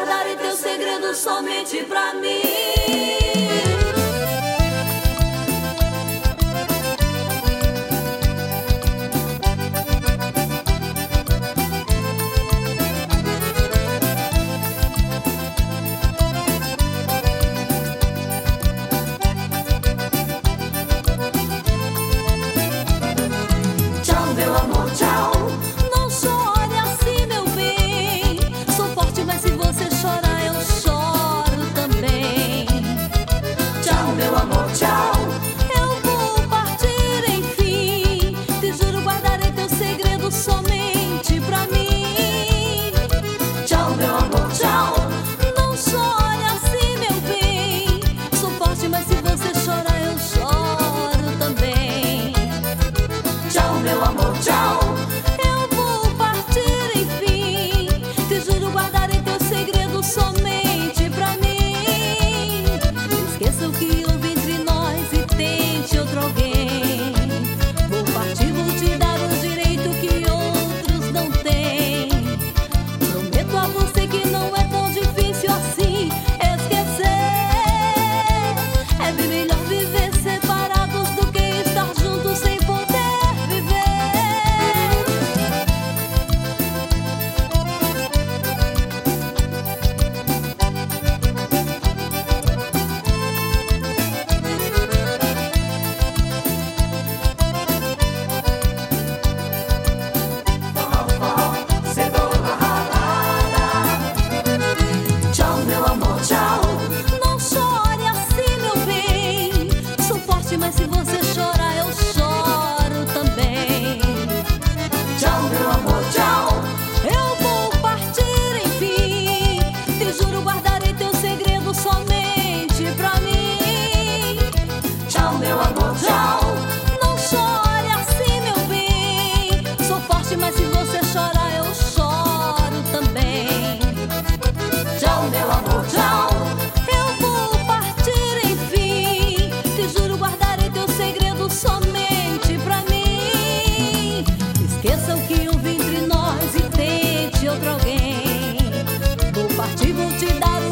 guardarei teu segredo somente pra mim. Meu amor, tchau. Não chore assim, meu bem. Sou forte, mas se você chorar, eu choro também. Tchau, meu amor, tchau. Eu vou partir, enfim. Te juro, guardarei teu segredo somente pra mim. Tchau, meu amor, tchau. Não chore assim, meu bem. Sou forte, mas se você chorar, eu choro também. Tchau, meu amor, tchau. Eu vou partir, enfim. Te juro, guardarei teu segredo somente pra mim. Esqueça o que houve entre nós e tente outro alguém. Vou partir, vou te dar um direito que outros não têm. Prometo a você que não é tão difícil assim esquecer. É bem melhor viver separados do que estar juntos sem poder viver. Cebola ralada. Tchau, meu amor, tchau. Não chore assim, meu bem. Sou forte, mas se você chorar, eu choro também. Tchau, meu amor, tchau. Eu vou partir, enfim. Te juro, guardarei teu segredo somente pra mim. Tchau, meu amor, tchau. Não chore assim, meu bem. Sou forte, mas se você chorar, eu choro também. Tchau, meu amor, tchau. Eu vou partir, enfim. Te juro, guardarei teu segredo somente pra mim. Esqueça o que houve entre nós e tente outro alguém. Vou partir, vou te dar